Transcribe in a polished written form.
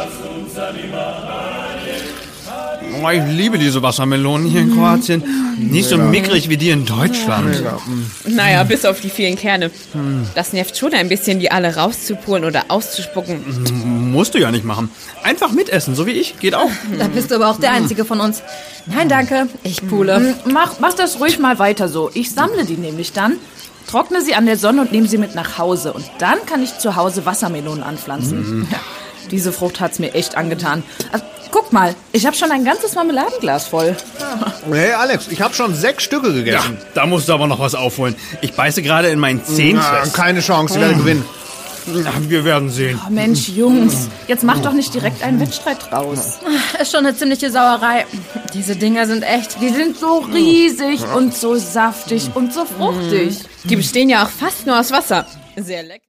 Oh, ich liebe diese Wassermelonen hier in Kroatien. Nicht so mickrig wie die in Deutschland. Naja, bis auf die vielen Kerne. Das nervt schon ein bisschen, die alle rauszupulen oder auszuspucken. Musst du ja nicht machen. Einfach mitessen, so wie ich. Geht auch. Da bist du aber auch der Einzige von uns. Nein, danke. Ich pule. Mach das ruhig mal weiter so. Ich sammle die nämlich dann, trockne sie an der Sonne und nehme sie mit nach Hause. Und dann kann ich zu Hause Wassermelonen anpflanzen. Ja, diese Frucht hat's mir echt angetan. Also, guck mal, ich habe schon ein ganzes Marmeladenglas voll. Hey Alex, ich habe schon 6 Stücke Ja, gegessen. da musst du aber noch was aufholen. Ich beiße gerade in meinen Zehen fest. Keine Chance, ich werde gewinnen. Ja, wir werden sehen. Oh, Mensch, Jungs, jetzt macht doch nicht direkt einen Wettstreit draus. Ist schon eine ziemliche Sauerei. Diese Dinger sind echt... Die sind so riesig und so saftig und so fruchtig. Die bestehen ja auch fast nur aus Wasser. Sehr lecker.